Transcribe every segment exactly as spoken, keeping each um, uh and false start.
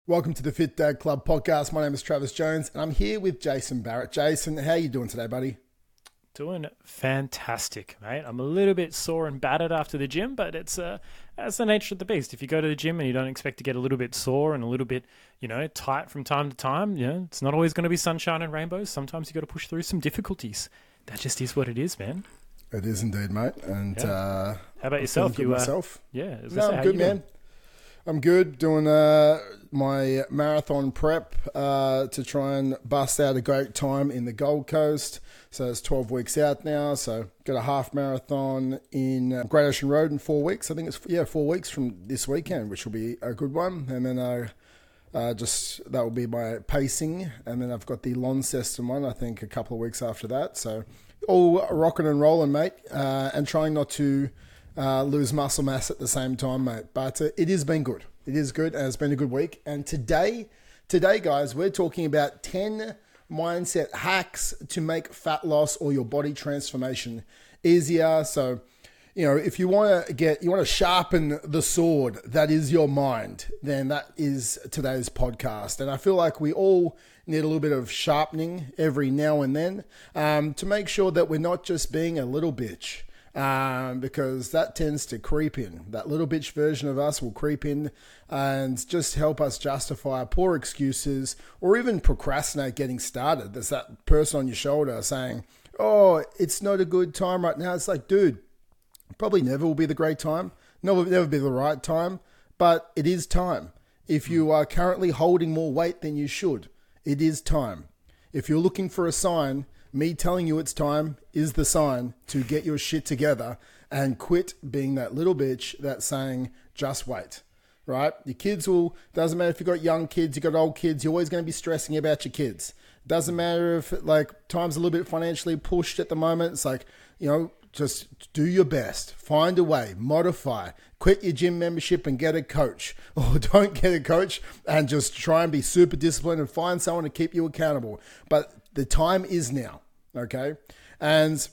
Welcome to the Fit Dad Club podcast. My name is Travis Jones and I'm here with Jason Barrett. Jason, how are you doing today, buddy? Doing fantastic, mate. I'm a little bit sore and battered after the gym, but it's uh, that's the nature of the beast. If you go to the gym and you don't expect to get a little bit sore and a little bit, you know, tight from time to time, you know, it's not always going to be sunshine and rainbows. Sometimes you got to push through some difficulties. That just is what it is, man. It is indeed, mate. And Yeah. uh, How about yourself? You You, uh, myself? yeah, as I No, say, I'm how good, you doing? man. I'm good. Doing uh, my marathon prep uh, to try and bust out a great time in the Gold Coast. So it's twelve weeks out now. So got a half marathon in uh, Great Ocean Road in four weeks. I think it's yeah four weeks from this weekend, which will be a good one. And then uh, uh, just that will be my pacing. And then I've got the Launceston one, I think, a couple of weeks after that. So all rocking and rolling, mate, uh, and trying not to Uh, lose muscle mass at the same time, mate. But uh, it has been good. It is good, and it's been a good week. And today, today, guys, we're talking about ten mindset hacks to make fat loss or your body transformation easier. So, you know, if you want to get, you want to sharpen the sword that is your mind, then that is today's podcast. And I feel like we all need a little bit of sharpening every now and then um, to make sure that we're not just being a little bitch. Um, because that tends to creep in. That little bitch version of us will creep in and just help us justify poor excuses or even procrastinate getting started. There's that person on your shoulder saying, oh, it's not a good time right now. It's like, dude, probably never will be the great time. Never, never be the right time, but it is time. If you are currently holding more weight than you should, it is time. If you're looking for a sign, me telling you it's time is the sign to get your shit together and quit being that little bitch that's saying, just wait, right? Your kids will, doesn't matter if you've got young kids, you've got old kids, you're always going to be stressing about your kids. Doesn't matter if like time's a little bit financially pushed at the moment. It's like, you know, just do your best, find a way, modify, quit your gym membership and get a coach, or don't get a coach and just try and be super disciplined and find someone to keep you accountable. But the time is now, okay? And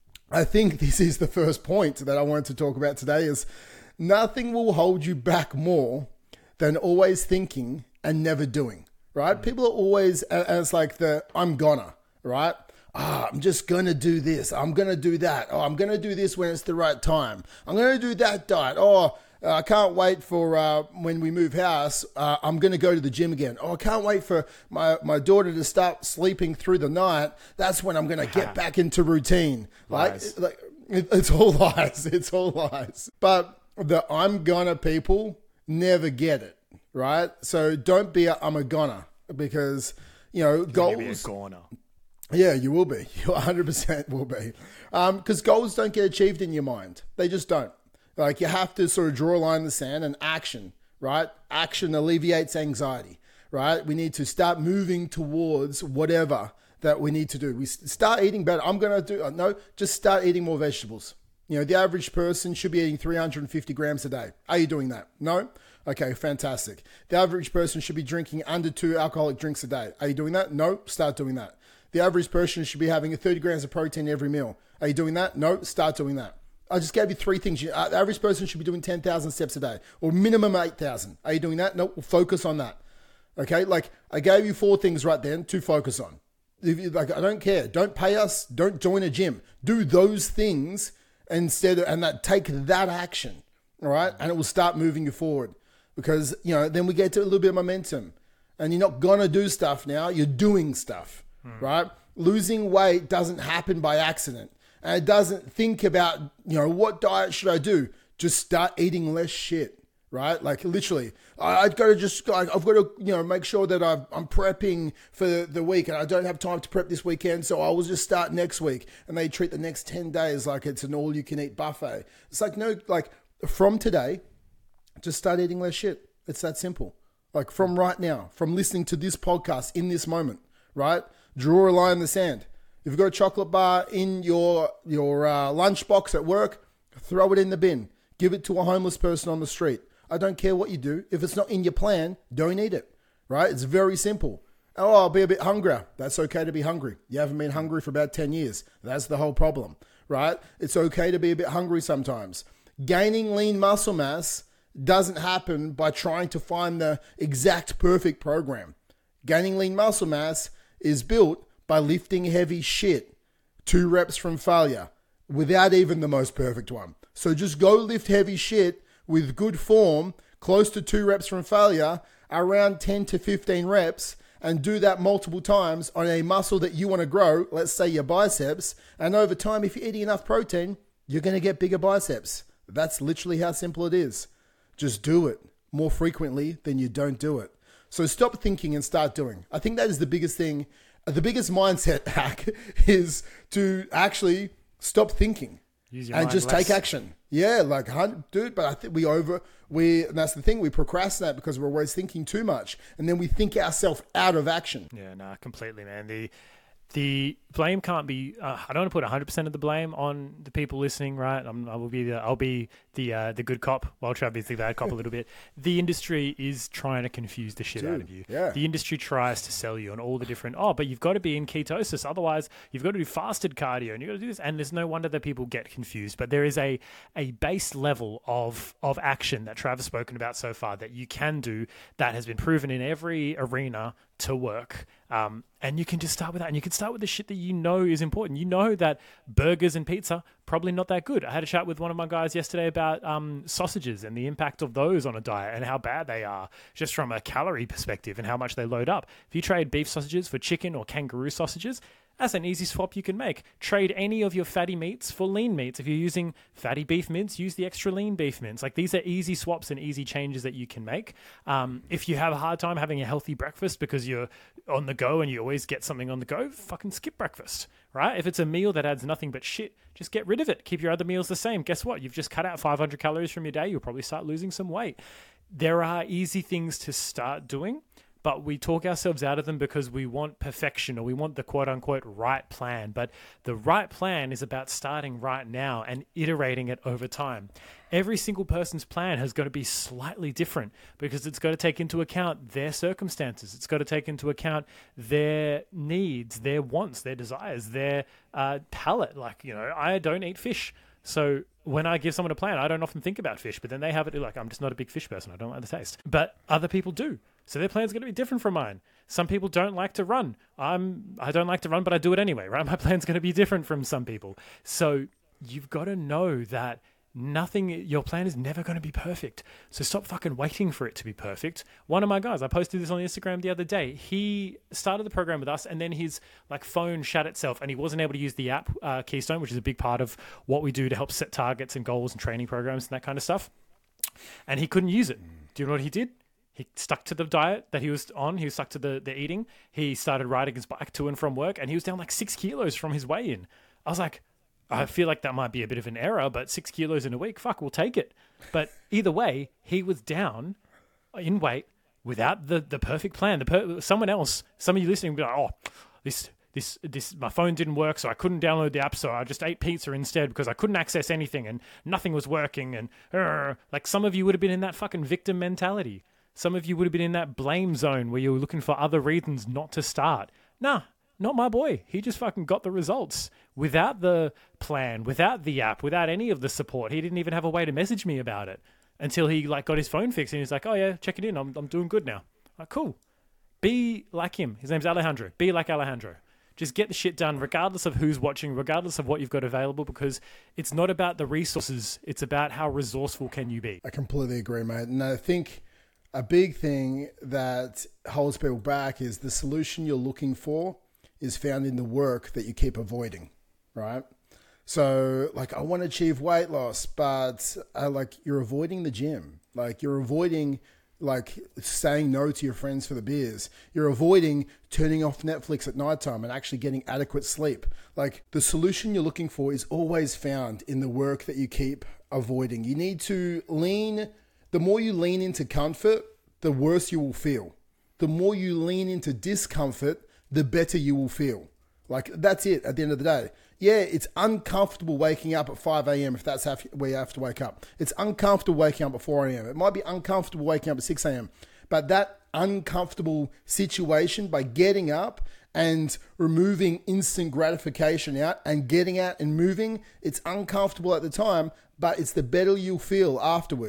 I think this is the first point that I wanted to talk about today is nothing will hold you back more than always thinking and never doing, right? Mm-hmm. People are always, and it's like the, I'm gonna, right? Ah, I'm just going to do this. I'm going to do that. Oh, I'm going to do this when it's the right time. I'm going to do that diet. Oh, Uh, I can't wait for uh, when we move house, uh, I'm going to go to the gym again. Oh, I can't wait for my, my daughter to start sleeping through the night. That's when I'm going to get back into routine. Like, like it, it's all lies. It's all lies. But the I'm gonna people never get it, right? So don't be a I'm a gonna because, you know, goals. Be a goner. Yeah, you will be. You one hundred percent will be. Because um, goals don't get achieved in your mind. They just don't. Like you have to sort of draw a line in the sand and action, right? Action alleviates anxiety, right? We need to start moving towards whatever that we need to do. We start eating better. I'm going to do, no, just start eating more vegetables. You know, the average person should be eating three hundred fifty grams a day. Are you doing that? No? Okay, fantastic. The average person should be drinking under two alcoholic drinks a day. Are you doing that? No? Start doing that. The average person should be having thirty grams of protein every meal. Are you doing that? No? Start doing that. I just gave you three things. The average person should be doing ten thousand steps a day or minimum eight thousand. Are you doing that? No, we'll focus on that. Okay, like I gave you four things right then to focus on. If you, like, I don't care. Don't pay us. Don't join a gym. Do those things instead of, and that take that action, all right? And it will start moving you forward because, you know, then we get to a little bit of momentum and you're not going to do stuff now. You're doing stuff, hmm. right? Losing weight doesn't happen by accident. And it doesn't think about, you know, what diet should I do? Just start eating less shit, right? Like literally, I, I've got to just, I've got to, you know, make sure that I've, I'm prepping for the week and I don't have time to prep this weekend. So I will just start next week. And they treat the next ten days like it's an all you can eat buffet. It's like, no, like from today, just start eating less shit. It's that simple. Like from right now, from listening to this podcast in this moment, right? Draw a line in the sand. If you've got a chocolate bar in your your uh, lunchbox at work, throw it in the bin. Give it to a homeless person on the street. I don't care what you do. If it's not in your plan, don't eat it, right? It's very simple. Oh, I'll be a bit hungrier. That's okay to be hungry. You haven't been hungry for about ten years. That's the whole problem, right? It's okay to be a bit hungry sometimes. Gaining lean muscle mass doesn't happen by trying to find the exact perfect program. Gaining lean muscle mass is built by lifting heavy shit, two reps from failure, without even the most perfect one. So just go lift heavy shit with good form, close to two reps from failure, around ten to fifteen reps, and do that multiple times on a muscle that you want to grow, let's say your biceps, and over time, if you're eating enough protein, you're going to get bigger biceps. That's literally how simple it is. Just do it more frequently than you don't do it. So stop thinking and start doing. I think that is the biggest thing. The biggest mindset hack is to actually stop thinking and just less. Take action. Yeah, like, dude, but I think we over, we, and that's the thing, we procrastinate because we're always thinking too much. And then we think ourselves out of action. Yeah, no, completely, man. The, the blame can't be, uh, I don't want to put one hundred percent of the blame on the people listening, right? I'm, I will be the, I'll be the uh, the good cop while Travis the bad cop a little bit. The industry is trying to confuse the shit Dude, out of you. Yeah. The industry tries to sell you on all the different, oh, but you've got to be in ketosis. Otherwise, you've got to do fasted cardio and you've got to do this. And there's no wonder that people get confused. But there is a a base level of, of action that Travis has spoken about so far that you can do that has been proven in every arena to work. Um, and you can just start with that. And you can start with the shit that you know is important. You know that burgers and pizza, probably not that good. I had a chat with one of my guys yesterday about um, sausages and the impact of those on a diet and how bad they are just from a calorie perspective and how much they load up. If you trade beef sausages for chicken or kangaroo sausages, that's an easy swap you can make. Trade any of your fatty meats for lean meats. If you're using fatty beef mince, use the extra lean beef mince. Like, these are easy swaps and easy changes that you can make. Um, if you have a hard time having a healthy breakfast because you're on the go and you always get something on the go, fucking skip breakfast, right? If it's a meal that adds nothing but shit, just get rid of it. Keep your other meals the same. Guess what? You've just cut out five hundred calories from your day. You'll probably start losing some weight. There are easy things to start doing, but we talk ourselves out of them because we want perfection or we want the quote unquote right plan. But the right plan is about starting right now and iterating it over time. Every single person's plan has got to be slightly different because it's got to take into account their circumstances. It's got to take into account their needs, their wants, their desires, their uh, palate. Like, you know, I don't eat fish. So when I give someone a plan, I don't often think about fish, but then they have it like, I'm just not a big fish person. I don't like the taste. But other people do. So their plan's going to be different from mine. Some people don't like to run. I'm, I don't like to run, but I do it anyway, right? My plan's going to be different from some people. So you've got to know that nothing, your plan is never going to be perfect. So stop fucking waiting for it to be perfect. One of my guys, I posted this on Instagram the other day. He started the program with us and then his like phone shut itself and he wasn't able to use the app uh, Keystone, which is a big part of what we do to help set targets and goals and training programs and that kind of stuff. And he couldn't use it. Do you know what he did? He stuck to the diet that he was on. He was stuck to the, the eating. He started riding his bike to and from work and he was down like six kilos from his weigh-in. I was like, I feel like that might be a bit of an error, but six kilos in a week, fuck, we'll take it. But either way, he was down in weight without the, the perfect plan. The per- someone else, some of you listening will be like, oh, this, this, this, my phone didn't work, so I couldn't download the app, so I just ate pizza instead because I couldn't access anything and nothing was working. And uh, like some of you would have been in that fucking victim mentality. Some of you would have been in that blame zone where you were looking for other reasons not to start. Nah, not my boy. He just fucking got the results without the plan, without the app, without any of the support. He didn't even have a way to message me about it until he like got his phone fixed and he's like, oh yeah, check it in. I'm I'm doing good now. Like, cool. Be like him. His name's Alejandro. Be like Alejandro. Just get the shit done regardless of who's watching, regardless of what you've got available, because it's not about the resources. It's about how resourceful can you be. I completely agree, mate. And I think a big thing that holds people back is the solution you're looking for is found in the work that you keep avoiding, right? So like, I want to achieve weight loss, but uh, like you're avoiding the gym. Like you're avoiding like saying no to your friends for the beers. You're avoiding turning off Netflix at nighttime and actually getting adequate sleep. Like the solution you're looking for is always found in the work that you keep avoiding. You need to lean, the more you lean into comfort, the worse you will feel. The more you lean into discomfort, the better you will feel. Like that's it at the end of the day. Yeah, it's uncomfortable waking up at five a.m. if that's how where you have to wake up. It's uncomfortable waking up at four a.m. It might be uncomfortable waking up at six a.m. But that uncomfortable situation, by getting up and removing instant gratification out and getting out and moving, it's uncomfortable at the time, but it's the better you'll feel afterwards.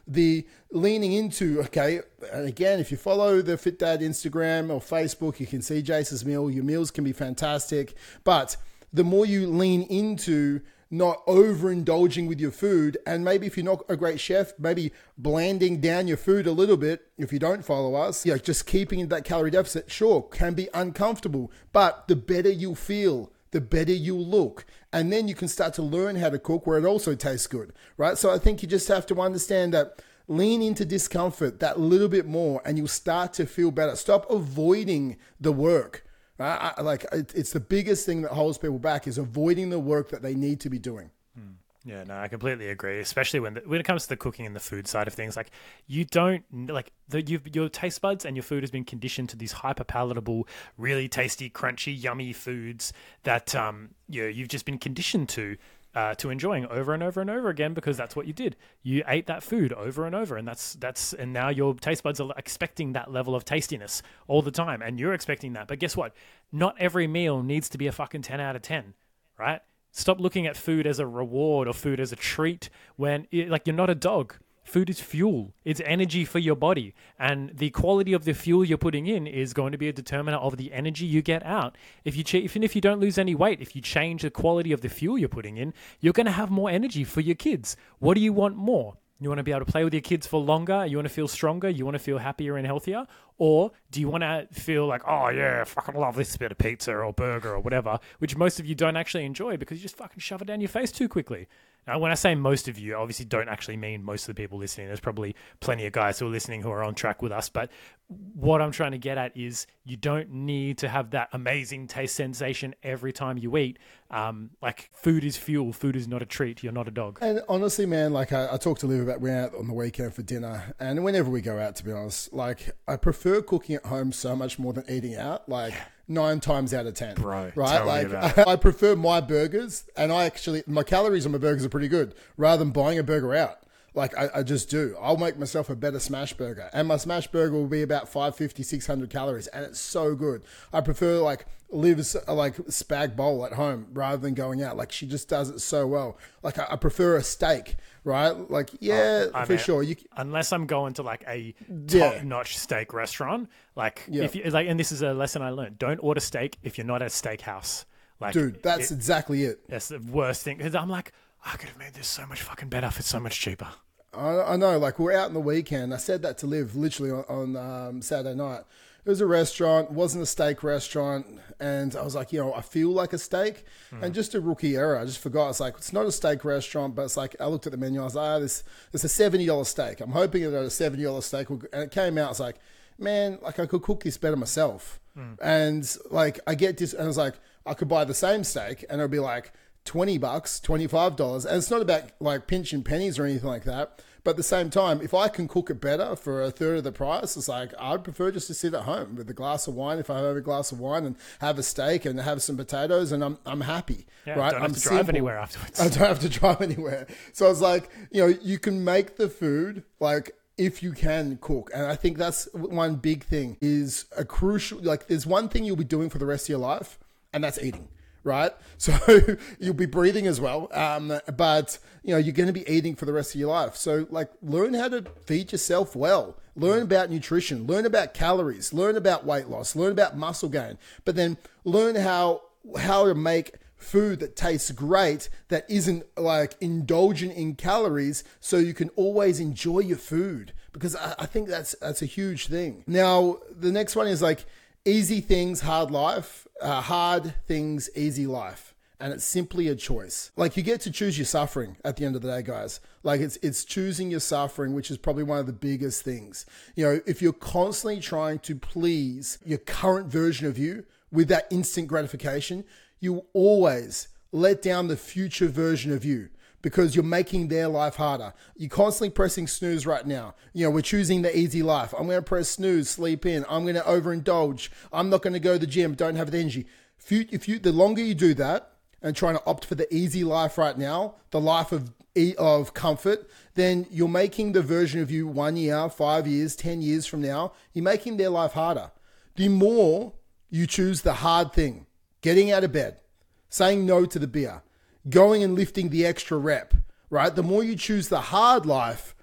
the leaning into, okay, and again, if you follow the Fit Dad Instagram or Facebook, you can see Jace's meal. Your meals can be fantastic. But the more you lean into not overindulging with your food, and maybe if you're not a great chef, maybe blanding down your food a little bit, if you don't follow us, you know, just keeping that calorie deficit, sure, can be uncomfortable, but the better you'll feel, the better you'll look. And then you can start to learn how to cook where it also tastes good, right? So I think you just have to understand that lean into discomfort that little bit more and you'll start to feel better. Stop avoiding the work. I, I, like it's the biggest thing that holds people back is avoiding the work that they need to be doing. Hmm. Yeah, no, I completely agree. Especially when the, when it comes to the cooking and the food side of things, like you don't like the you've, your taste buds and your food has been conditioned to these hyper palatable, really tasty, crunchy, yummy foods that um you know, you've just been conditioned to. Uh, to enjoying over and over and over again because that's what you did. You ate that food over and over, and that's that's and now your taste buds are expecting that level of tastiness all the time, and you're expecting that. But guess what? Not every meal needs to be a fucking ten out of ten, right? Stop looking at food as a reward or food as a treat when it, like you're not a dog. Food is fuel. It's energy for your body. And the quality of the fuel you're putting in is going to be a determinant of the energy you get out. If you ch- even if you don't lose any weight, if you change the quality of the fuel you're putting in, you're going to have more energy for your kids. What do you want more? You want to be able to play with your kids for longer? You want to feel stronger? You want to feel happier and healthier? Or do you want to feel like, oh yeah, I fucking love this bit of pizza or burger or whatever, which most of you don't actually enjoy because you just fucking shove it down your face too quickly. Now, when I say most of you, I obviously don't actually mean most of the people listening. There's probably plenty of guys who are listening who are on track with us. But what I'm trying to get at is you don't need to have that amazing taste sensation every time you eat. Um, like food is fuel. Food is not a treat. You're not a dog. And honestly, man, like I, I talked to Liv about we went out on the weekend for dinner. And whenever we go out, to be honest, like I prefer cooking at home so much more than eating out. Like... Nine times out of ten, bro. Right? Tell like me about it. I prefer my burgers, and I actually my calories on my burgers are pretty good. Rather than buying a burger out, like I, I just do. I'll make myself a better smash burger, and my smash burger will be about five fifty, six hundred calories, and it's so good. I prefer like Liv's like spag bowl at home rather than going out. Like she just does it so well. Like I, I prefer a steak. Right? Like, yeah, oh, for mean, sure. You, unless I'm going to like a Yeah. top-notch steak restaurant, like Yeah. if you like, and this is a lesson I learned: don't order steak if you're not at a steakhouse. Like, dude, that's it, exactly it. that's the worst thing. Because I'm like, I could have made this so much fucking better for so much cheaper. I, I know. Like, we're out in the weekend. I said that to Liv literally on, on um, Saturday night. It was a restaurant, wasn't a steak restaurant, and I was like, you know, I feel like a steak, mm. and just a rookie error. I just forgot. It's like, it's not a steak restaurant, but it's like, I looked at the menu, I was like, ah, this, it's a seventy dollars steak. I'm hoping that a seventy dollars steak, will, and it came out, I was like, man, like I could cook this better myself. Mm. And like, I get this, and I was like, I could buy the same steak, and it'll be like twenty bucks, twenty-five dollars, and it's not about like pinching pennies or anything like that. But at the same time, if I can cook it better for a third of the price, it's like, I'd prefer just to sit at home with a glass of wine, if I have a glass of wine, and have a steak and have some potatoes, and I'm I'm happy, yeah, right? Don't have I'm to drive simple. anywhere afterwards. I don't have to drive anywhere. So I was like, you know, you can make the food, like, if you can cook. And I think that's one big thing is a crucial, like, there's one thing you'll be doing for the rest of your life, and that's eating. Right? So you'll be breathing as well. Um, but, you know, you're going to be eating for the rest of your life. So, like, learn how to feed yourself well. Learn about nutrition. Learn about calories. Learn about weight loss. Learn about muscle gain. But then learn how how to make food that tastes great, that isn't, like, indulgent in calories, so you can always enjoy your food. Because I, I think that's that's a huge thing. Now, the next one is, like, easy things, hard life. Uh, hard things, easy life. And it's simply a choice. Like, you get to choose your suffering at the end of the day, guys. Like, it's it's choosing your suffering, which is probably one of the biggest things. You know, if you're constantly trying to please your current version of you with that instant gratification, you always let down the future version of you, because you're making their life harder. You're constantly pressing snooze right now. You know, we're choosing the easy life. I'm going to press snooze, sleep in. I'm going to overindulge. I'm not going to go to the gym, don't have the energy. If you, if you, the longer you do that and trying to opt for the easy life right now, the life of of comfort, then you're making the version of you one year, five years, ten years from now, you're making their life harder. The more you choose the hard thing, getting out of bed, saying no to the beer, going and lifting the extra rep, right? The more you choose the hard life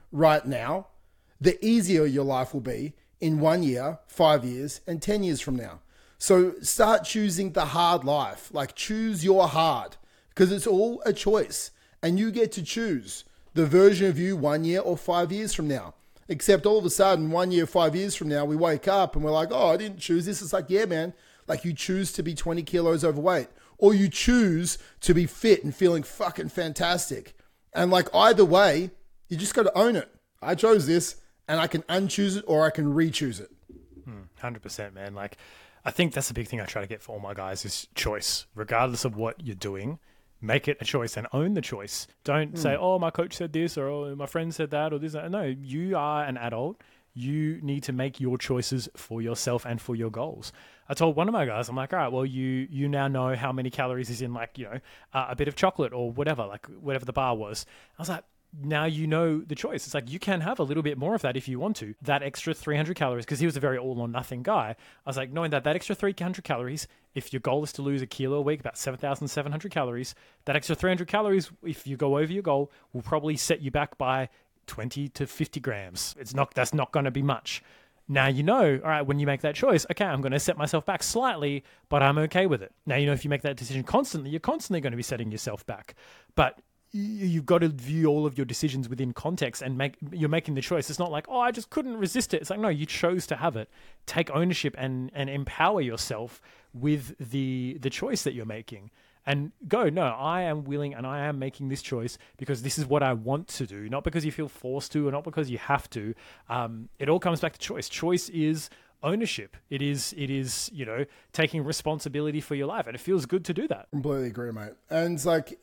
right now, the easier your life will be in one year, five years, and ten years from now. So start choosing the hard life. Like, choose your hard, because it's all a choice. And you get to choose the version of you one year or five years from now. Except all of a sudden, one year, five years from now, we wake up and we're like, oh, I didn't choose this. It's like, yeah, man. Like, you choose to be twenty kilos overweight, or you choose to be fit and feeling fucking fantastic. And like, either way, you just got to own it. I chose this, and I can unchoose it or I can re-choose it. one hundred percent, man. Like, I think that's the big thing I try to get for all my guys is choice. Regardless of what you're doing, make it a choice and own the choice. Don't mm. say, oh, my coach said this, or oh, my friend said that, or this. No, you are an adult. You need to make your choices for yourself and for your goals. I told one of my guys, I'm like, all right, well, you you now know how many calories is in, like, you know, uh, a bit of chocolate or whatever, like whatever the bar was. I was like, now you know the choice. It's like, you can have a little bit more of that if you want to. That extra three hundred calories, because he was a very all or nothing guy. I was like, knowing that that extra three hundred calories, if your goal is to lose a kilo a week, about seven thousand seven hundred calories, that extra three hundred calories, if you go over your goal, will probably set you back by twenty to fifty grams. It's not, that's not going to be much. Now, you know, all right, when you make that choice, okay, I'm going to set myself back slightly, but I'm okay with it. Now, you know, if you make that decision constantly, you're constantly going to be setting yourself back. But you've got to view all of your decisions within context and make, you're making the choice. It's not like, oh, I just couldn't resist it. It's like, no, you chose to have it. Take ownership and, and empower yourself with the, the choice that you're making. And go, no, I am willing and I am making this choice because this is what I want to do, not because you feel forced to or not because you have to. Um, it all comes back to choice. Choice is ownership. It is, it is, you know, taking responsibility for your life. And it feels good to do that. Completely agree, mate. And it's like,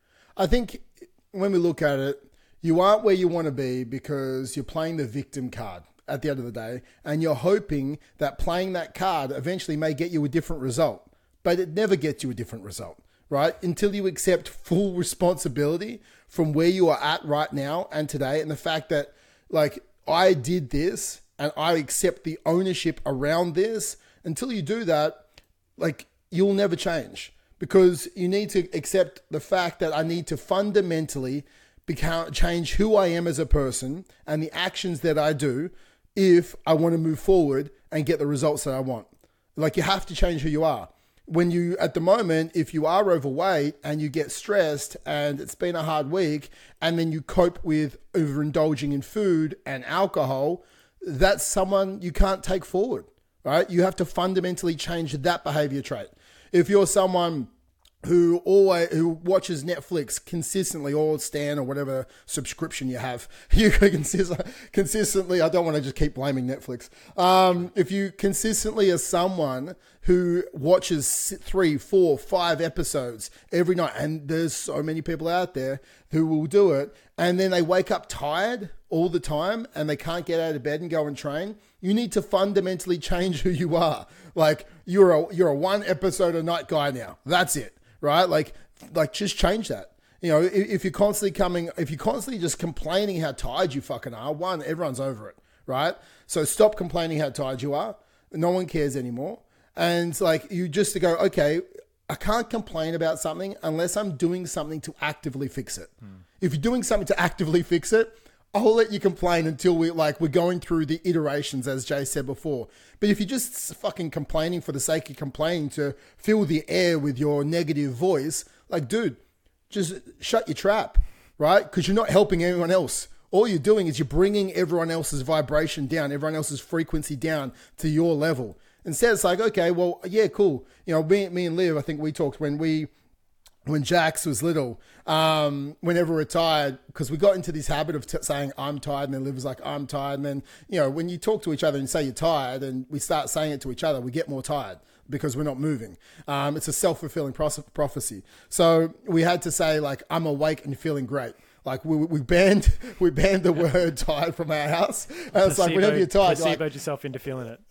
I think when we look at it, you aren't where you want to be because you're playing the victim card at the end of the day. And you're hoping that playing that card eventually may get you a different result. But it never gets you a different result, right? Until you accept full responsibility from where you are at right now and today. And the fact that, like, I did this and I accept the ownership around this. Until you do that, like, you'll never change, because you need to accept the fact that I need to fundamentally become, change who I am as a person and the actions that I do if I want to move forward and get the results that I want. Like, you have to change who you are. When you, at the moment, if you are overweight and you get stressed and it's been a hard week and then you cope with overindulging in food and alcohol, that's someone you can't take forward, right? You have to fundamentally change that behavior trait. If you're someone who always who watches Netflix consistently, or Stan, or whatever subscription you have, you can consist, consistently, I don't want to just keep blaming Netflix. Um, if you consistently are someone who watches three, four, five episodes every night, and there's so many people out there who will do it, and then they wake up tired all the time and they can't get out of bed and go and train, you need to fundamentally change who you are. Like, you're a you're a one episode a night guy now. That's it. Right? Like, like just change that. You know, if, if you're constantly coming, if you're constantly just complaining how tired you fucking are, one, everyone's over it, right? So stop complaining how tired you are. No one cares anymore. And like, you just to go, okay, I can't complain about something unless I'm doing something to actively fix it. Hmm. If you're doing something to actively fix it, I'll let you complain until we like we're going through the iterations, as Jay said before. But if you're just fucking complaining for the sake of complaining to fill the air with your negative voice, like, dude, just shut your trap, right? Because you're not helping anyone else. All you're doing is you're bringing everyone else's vibration down, everyone else's frequency down to your level. Instead, it's like, okay, well, yeah, cool. You know, me, me and Liv, I think we talked when we. When Jax was little, um, whenever we're tired, because we got into this habit of t- saying, I'm tired, and then Liv was like, I'm tired. And then, you know, when you talk to each other and say you're tired, and we start saying it to each other, we get more tired because we're not moving. Um, it's a self-fulfilling pros- prophecy. So we had to say, like, I'm awake and feeling great. Like, we we banned we banned the word tired from our house. And placebo, it's like, whenever you're tired, placeboed like, yourself into feeling it.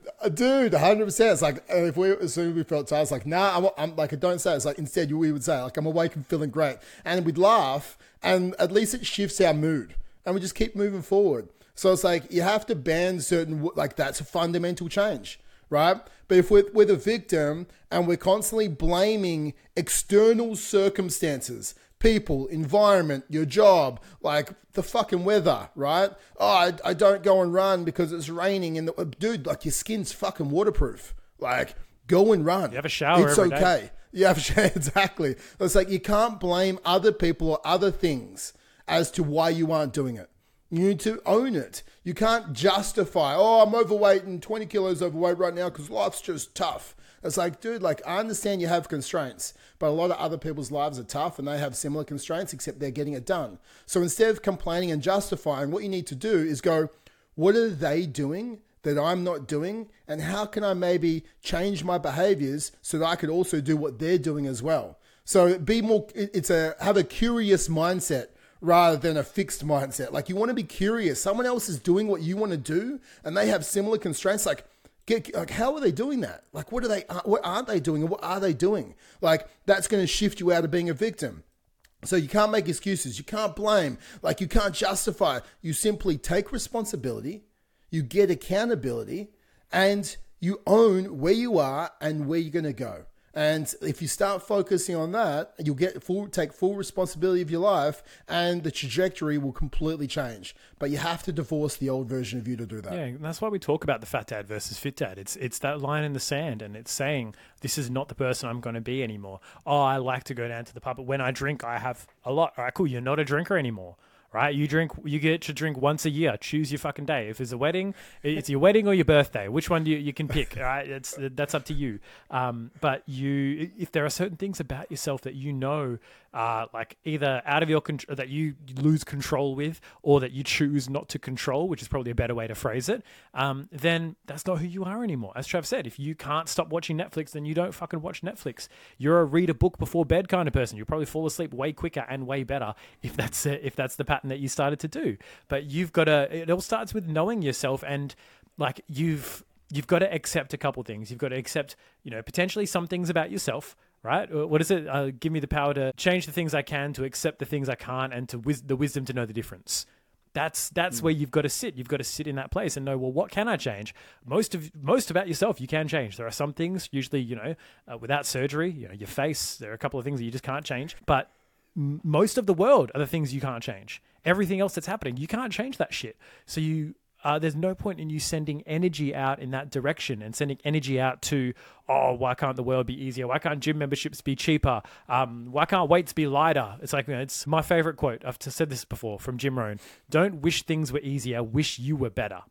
Dude, one hundred percent. It's like, if we, as soon as we felt tired, it's like, nah, I'm, I'm like, I don't say it. It's like, instead, we would say, like, I'm awake and feeling great. And we'd laugh, and at least it shifts our mood. And we just keep moving forward. So it's like, you have to ban certain, like, that's a fundamental change, right? But if we're, we're the victim and we're constantly blaming external circumstances, people, environment, your job, like the fucking weather, right? Oh, I, I don't go and run because it's raining. And the, dude, like your skin's fucking waterproof. Like, go and run. You have a shower It's every okay. day. You have a shower, exactly. It's like you can't blame other people or other things as to why you aren't doing it. You need to own it. You can't justify, oh, I'm overweight and twenty kilos overweight right now because life's just tough. It's like, dude, like I understand you have constraints, but a lot of other people's lives are tough and they have similar constraints, except they're getting it done. So instead of complaining and justifying, what you need to do is go, what are they doing that I'm not doing? And how can I maybe change my behaviors so that I could also do what they're doing as well? So be more, it's a, have a curious mindset rather than a fixed mindset. Like you want to be curious. Someone else is doing what you want to do and they have similar constraints. Like, Get, like, how are they doing that? Like, what are they, what aren't they doing? And what are they doing? Like, that's going to shift you out of being a victim. So you can't make excuses. You can't blame. Like, you can't justify. You simply take responsibility. You get accountability and you own where you are and where you're going to go. And if you start focusing on that, you'll get full, take full responsibility of your life and the trajectory will completely change. But you have to divorce the old version of you to do that. Yeah, and that's why we talk about the fat dad versus fit dad. It's it's that line in the sand and it's saying, this is not the person I'm going to be anymore. Oh, I like to go down to the pub, but when I drink, I have a lot. All right, cool. You're not a drinker anymore. Right, you drink. You get to drink once a year. Choose your fucking day. If it's a wedding, it's your wedding or your birthday. Which one do you, you can pick? Right, it's that's up to you. Um, but you, if there are certain things about yourself that you know are like either out of your control, that you lose control with, or that you choose not to control, which is probably a better way to phrase it. Um, then that's not who you are anymore. As Trav said, if you can't stop watching Netflix, then you don't fucking watch Netflix. You're a read a book before bed kind of person. You'll probably fall asleep way quicker and way better if that's a, if that's the pattern that you started to do. But you've got to, it all starts with knowing yourself, and like you've you've got to accept a couple things. You've got to accept, you know, potentially some things about yourself, right? What is it? Uh, give me the power to change the things I can, to accept the things I can't, and to wis- the wisdom to know the difference. That's that's mm. where you've got to sit. You've got to sit in that place and know, well, what can I change? Most of most about yourself you can change. There are some things, usually, you know, uh, without surgery, you know, your face. There are a couple of things that you just can't change. But m- most of the world are the things you can't change. Everything else that's happening, you can't change that shit. So you, uh, there's no point in you sending energy out in that direction and sending energy out to, oh, why can't the world be easier? Why can't gym memberships be cheaper? Um, why can't weights be lighter? It's like, you know, it's my favorite quote. I've said this before from Jim Rohn. Don't wish things were easier. Wish you were better.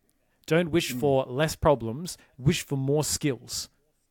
Don't wish mm. for less problems. Wish for more skills.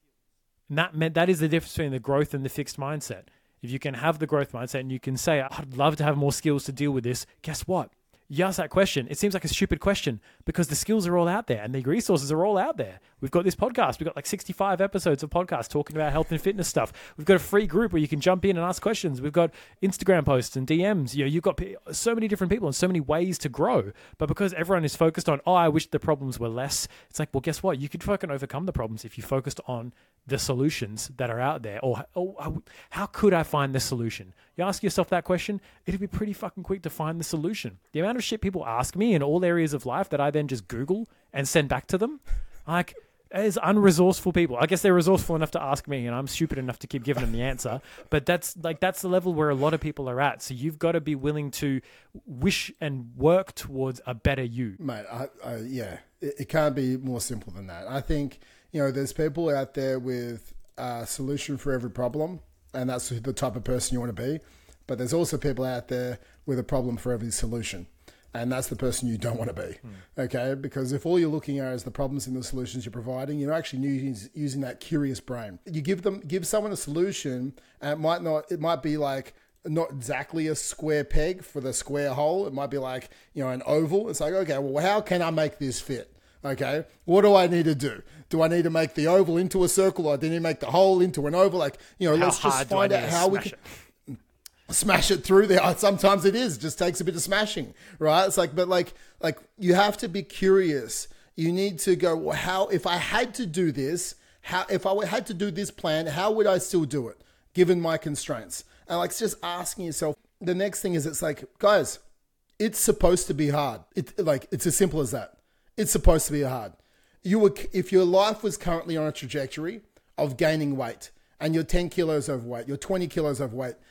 And that meant that is the difference between the growth and the fixed mindset. If you can have the growth mindset and you can say, I'd love to have more skills to deal with this, guess what? You ask that question, it seems like a stupid question because the skills are all out there and the resources are all out there. We've got this podcast. We've got like sixty-five episodes of podcasts talking about health and fitness stuff. We've got a free group where you can jump in and ask questions. We've got Instagram posts and D Ms. You know, you've got so many different people and so many ways to grow. But because everyone is focused on, oh, I wish the problems were less, it's like, well, guess what? You could fucking overcome the problems if you focused on the solutions that are out there. Or, or how could I find the solution? You ask yourself that question, it'll be pretty fucking quick to find the solution. The amount of shit people ask me in all areas of life that I then just Google and send back to them, like, as unresourceful people. I guess they're resourceful enough to ask me and I'm stupid enough to keep giving them the answer. But that's like, that's the level where a lot of people are at. So you've got to be willing to wish and work towards a better you. Mate, I, I, yeah, it, it can't be more simple than that. I think, you know, there's people out there with a solution for every problem, and that's the type of person you want to be. But there's also people out there with a problem for every solution. And that's the person you don't want to be, mm. okay? Because if all you're looking at is the problems and the solutions you're providing, you're actually using, using that curious brain. You give them, give someone a solution, and it might not, it might be like not exactly a square peg for the square hole. It might be like, you know, an oval. It's like, okay, well, how can I make this fit? Okay, what do I need to do? Do I need to make the oval into a circle, or do I need to make the hole into an oval? Like, you know, how let's just find out how we can it? smash it through there. Sometimes it is, just takes a bit of smashing, right? It's like, but like, like you have to be curious. You need to go, well, how, if I had to do this, how, if I had to do this plan, how would I still do it given my constraints? And like, it's just asking yourself. The next thing is, it's like, guys, it's supposed to be hard. It like, it's as simple as that. It's supposed to be hard. You were, if your life was currently on a trajectory of gaining weight and you're ten kilos overweight, you're twenty kilos overweight,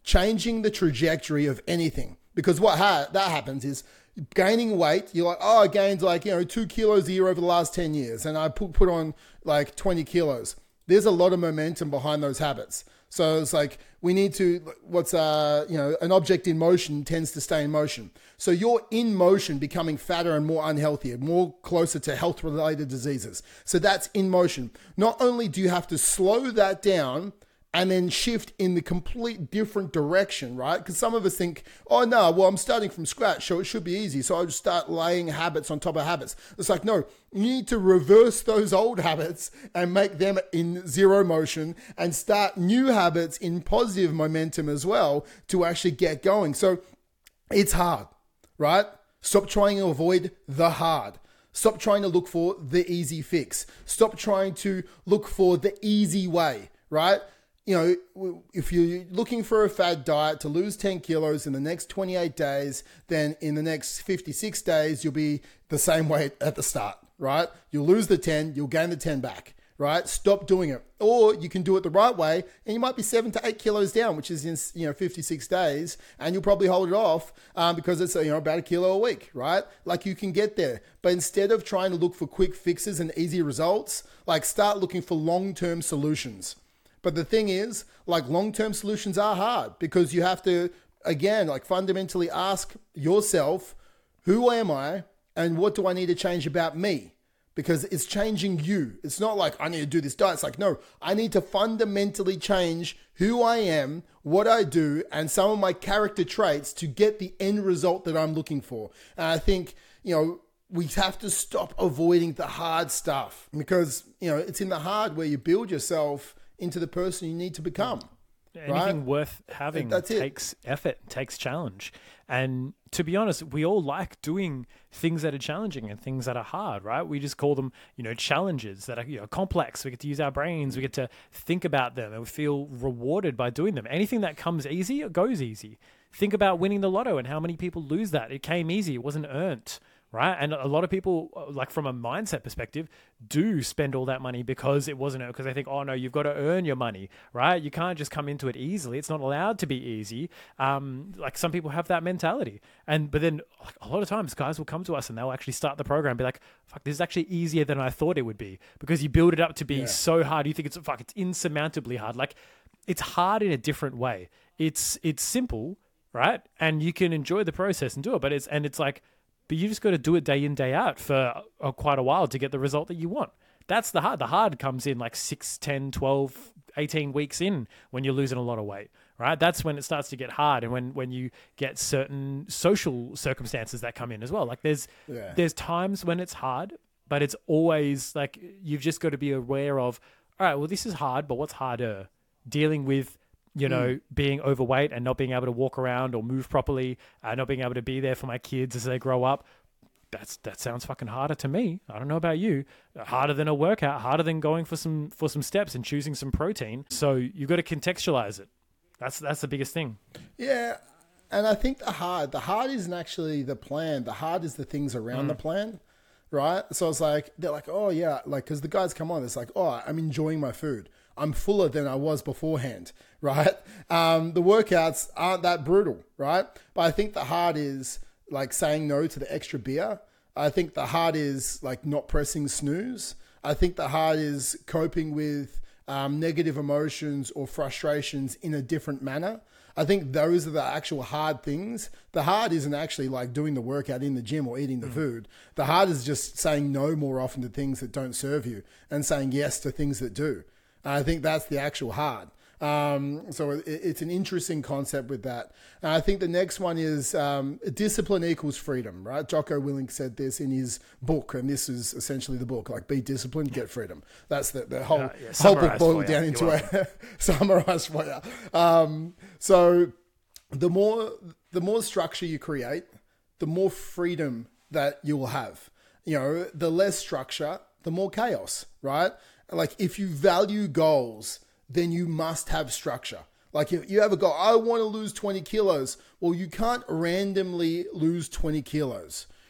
changing the trajectory of anything. Because what ha- that happens is gaining weight. You're like, oh, I gained like, you know, two kilos a year over the last ten years. And I put, put on like twenty kilos. There's a lot of momentum behind those habits. So it's like, we need to, what's, uh, you know, an object in motion tends to stay in motion. So you're in motion becoming fatter and more unhealthy, more closer to health-related diseases. So that's in motion. Not only do you have to slow that down and then shift in the complete different direction, right? Because some of us think, oh no, well, I'm starting from scratch, so it should be easy. So I'll just start laying habits on top of habits. It's like, no, you need to reverse those old habits and make them in zero motion and start new habits in positive momentum as well to actually get going. So it's hard, right? Stop trying to avoid the hard. Stop trying to look for the easy fix. Stop trying to look for the easy way, right? You know, if you're looking for a fad diet to lose ten kilos in the next twenty-eight days, then in the next fifty-six days, you'll be the same weight at the start, right? You'll lose the ten, you'll gain the ten back, right? Stop doing it. Or you can do it the right way and you might be seven to eight kilos down, which is in, you know, fifty-six days, and you'll probably hold it off um, because it's, you know, about a kilo a week, right? Like you can get there. But instead of trying to look for quick fixes and easy results, like start looking for long-term solutions. But the thing is, like long-term solutions are hard because you have to, again, like fundamentally ask yourself, who am I and what do I need to change about me? Because it's changing you. It's not like I need to do this diet. It's like, no, I need to fundamentally change who I am, what I do, and some of my character traits to get the end result that I'm looking for. And I think, you know, we have to stop avoiding the hard stuff because, you know, it's in the hard where you build yourself into the person you need to become. Anything right? worth having That's it. takes effort, takes challenge. And to be honest, we all like doing things that are challenging and things that are hard, right? We just call them, you know, challenges that are, you know, complex. We get to use our brains. We get to think about them and we feel rewarded by doing them. Anything that comes easy, it goes easy. Think about winning the lotto and how many people lose that. It came easy. It wasn't earned. Right. And a lot of people, like from a mindset perspective, do spend all that money because it wasn't, because they think, oh no, you've got to earn your money, right? You can't just come into it easily. It's not allowed to be easy. Um, like some people have that mentality. And, but then like, a lot of times guys will come to us and they'll actually start the program and be like, fuck, this is actually easier than I thought it would be because you build it up to be yeah. so hard. You think it's, fuck, it's insurmountably hard. Like it's hard in a different way. It's, it's simple, right? And you can enjoy the process and do it, but it's, and it's like, but you just got to do it day in, day out for uh, quite a while to get the result that you want. That's the hard. The hard comes in like six, ten, twelve, eighteen weeks in when you're losing a lot of weight, right? That's when it starts to get hard. And when, when you get certain social circumstances that come in as well. Like there's, yeah. there's times when it's hard, but it's always like, you've just got to be aware of, all right, well, this is hard, but what's harder? Dealing with, you know, mm. being overweight and not being able to walk around or move properly, uh, not being able to be there for my kids as they grow up. That's that sounds fucking harder to me. I don't know about you. Harder than a workout, harder than going for some for some steps and choosing some protein. So you've got to contextualize it. That's that's the biggest thing. Yeah, and I think the hard, the hard isn't actually the plan. The hard is the things around mm. the plan, right? So it's like, they're like, oh yeah, like, because the guys come on, it's like, oh, I'm enjoying my food. I'm fuller than I was beforehand, right? Um, the workouts aren't that brutal, right? But I think the hard is like saying no to the extra beer. I think the hard is like not pressing snooze. I think the hard is coping with um, negative emotions or frustrations in a different manner. I think those are the actual hard things. The hard isn't actually like doing the workout in the gym or eating the mm. food. The hard is just saying no more often to things that don't serve you and saying yes to things that do. I think that's the actual hard. Um, so it, it's an interesting concept with that. And I think the next one is um, discipline equals freedom, right? Jocko Willink said this in his book, and this is essentially the book, like be disciplined, get freedom. That's the, the whole, uh, yeah, whole book boiled down into a summarized for you. Um, so the more, the more structure you create, the more freedom that you will have. You know, the less structure, the more chaos, right? Like if you value goals, then you must have structure. Like if you have a goal, I want to lose twenty kilos. Well, you can't randomly lose twenty kilos.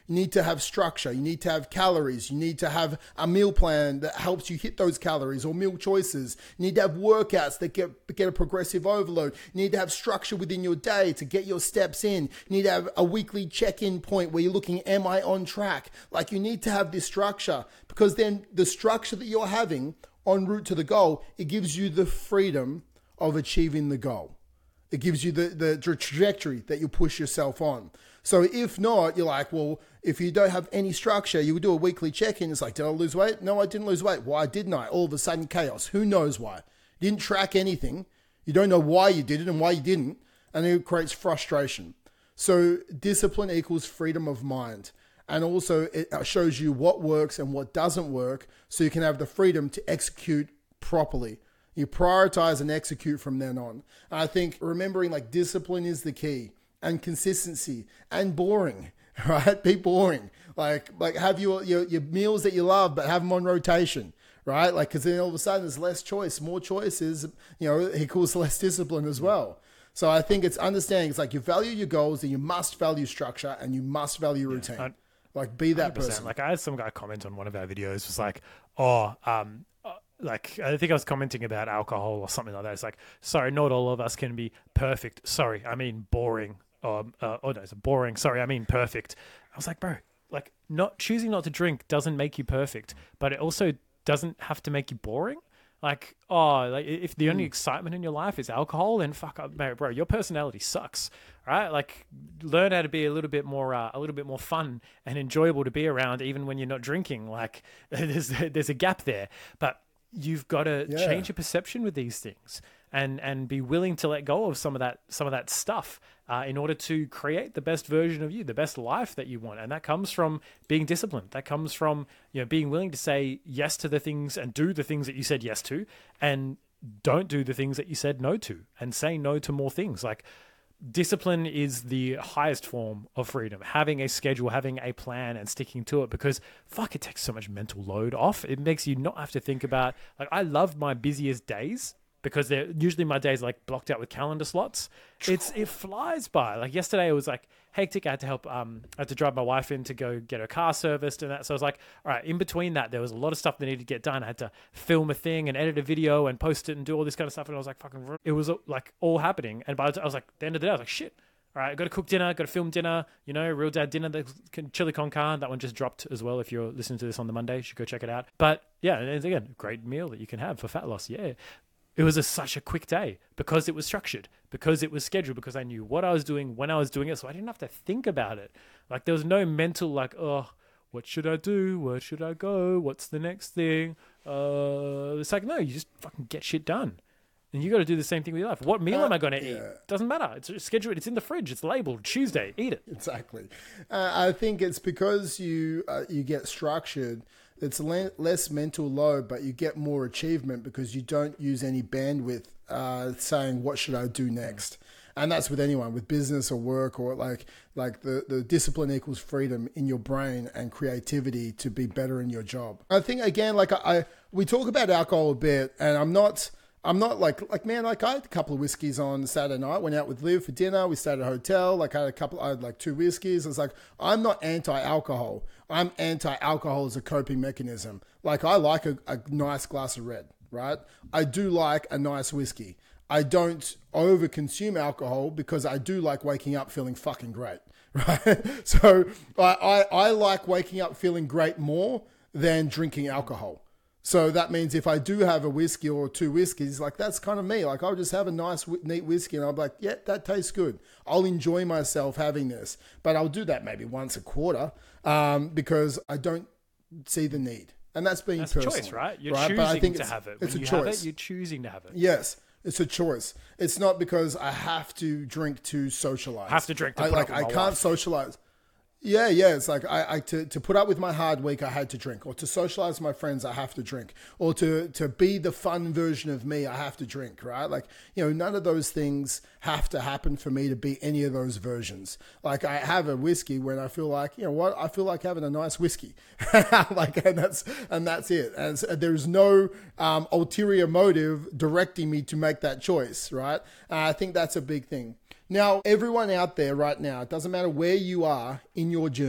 You need to have structure. You need to have calories. You need to have a meal plan that helps you hit those calories or meal choices. You need to have workouts that get, get a progressive overload. You need to have structure within your day to get your steps in. You need to have a weekly check-in point where you're looking, am I on track? Like you need to have this structure, because then the structure that you're having en route to the goal, it gives you the freedom of achieving the goal. It gives you the, the trajectory that you push yourself on. So if not, you're like, well, if you don't have any structure, you would do a weekly check-in. It's like, did I lose weight? No, I didn't lose weight. Why didn't I? All of a sudden, chaos. Who knows why? You didn't track anything. You don't know why you did it and why you didn't. And it creates frustration. So discipline equals freedom of mind. And also it shows you what works and what doesn't work, so you can have the freedom to execute properly. You prioritize and execute from then on. And I think remembering like discipline is the key, and consistency, and boring, right? Be boring. Like, like have your, your, your meals that you love, but have them on rotation, right? Like, cause then all of a sudden there's less choice, more choices, you know, equals less discipline as well. So I think it's understanding, it's like you value your goals, and you must value structure, and you must value routine. Yeah, like be that one hundred percent. Person. Like I had some guy comment on one of our videos, was like, oh, um, like I think I was commenting about alcohol or something like that. It's like, sorry, not all of us can be perfect. Sorry, I mean boring. Um, uh, oh no, it's boring. Sorry, I mean perfect. I was like, bro, like not choosing not to drink doesn't make you perfect, but it also doesn't have to make you boring. Like, oh, like if the only mm. excitement in your life is alcohol, then fuck up, mate, bro. Your personality sucks, right? Like, learn how to be a little bit more, uh, a little bit more fun and enjoyable to be around, even when you're not drinking. Like, there's there's a gap there, but you've got to yeah. change your perception with these things, and and be willing to let go of some of that some of that stuff uh, in order to create the best version of you, the best life that you want. And that comes from being disciplined. That comes from, you know, being willing to say yes to the things and do the things that you said yes to, and don't do the things that you said no to, and say no to more things. Like, discipline is the highest form of freedom. Having a schedule, having a plan, and sticking to it, because fuck, it takes so much mental load off. It makes you not have to think about, like, I love my busiest days, because they're usually my days like blocked out with calendar slots. It's it flies by. Like yesterday, it was like hectic. I had to help. Um, I had to drive my wife in to go get her car serviced and that. So I was like, all right. In between that, there was a lot of stuff that needed to get done. I had to film a thing and edit a video and post it and do all this kind of stuff. And I was like, fucking. It was like all happening. And by the time, I was like, at the end of the day, I was like, shit. All right, I got to cook dinner, got to film dinner, you know, Real Dad Dinner, the chili con carne. That one just dropped as well. If you're listening to this on the Monday, you should go check it out. But yeah, and again, a great meal that you can have for fat loss. Yeah. It was a, such a quick day, because it was structured, because it was scheduled, because I knew what I was doing when I was doing it. So I didn't have to think about it. Like, there was no mental, like, oh, what should I do? Where should I go? What's the next thing? Uh, it's like, no, you just fucking get shit done. And you got to do the same thing with your life. What meal uh, am I going to yeah. eat? Doesn't matter. It's scheduled. It's in the fridge. It's labeled Tuesday. Eat it. Exactly. Uh, I think it's because you uh, you get structured. It's le- less mental load, but you get more achievement, because you don't use any bandwidth uh, saying, what should I do next? And that's with anyone, with business or work, or like like the, the discipline equals freedom in your brain and creativity to be better in your job. I think, again, like I, I we talk about alcohol a bit, and I'm not... I'm not like, like, man, like I had a couple of whiskeys on Saturday night, went out with Liv for dinner. We stayed at a hotel, like I had a couple, I had like two whiskeys. It's like, I'm not anti-alcohol. I'm anti-alcohol as a coping mechanism. Like, I like a, a nice glass of red, right? I do like a nice whiskey. I don't over consume alcohol, because I do like waking up feeling fucking great, right? So I, I, I like waking up feeling great more than drinking alcohol. So that means if I do have a whiskey or two whiskeys, like that's kind of me. Like I'll just have a nice, neat whiskey and I'll be like, yeah, that tastes good. I'll enjoy myself having this. But I'll do that maybe once a quarter um, because I don't see the need. And that's being that's personal. That's a choice, right? You're right? choosing but I think to it's, have it. When it's a you choice. Have it, you're choosing to have it. Yes, it's a choice. It's not because I have to drink to socialize. Have to drink to I, put like up with I my can't wife. socialize. Yeah, yeah. It's like I, I to, to put up with my hard week, I had to drink, or to socialize with my friends, I have to drink, or to, to be the fun version of me, I have to drink, right? Like, you know, none of those things have to happen for me to be any of those versions. Like I have a whiskey when I feel like, you know what, I feel like having a nice whiskey, like, and that's, and that's it. And so there's no um, ulterior motive directing me to make that choice, right? And I think that's a big thing. Now, everyone out there right now, it doesn't matter where you are in your journey,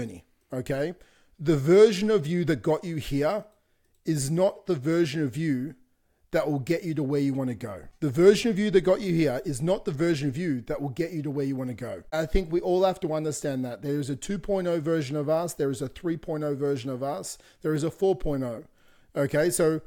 okay? The version of you that got you here is not the version of you that will get you to where you want to go. The version of you that got you here is not the version of you that will get you to where you want to go. I think we all have to understand that. There is a two point oh version of us. There is a three point oh version of us. There is a four point oh. Okay, so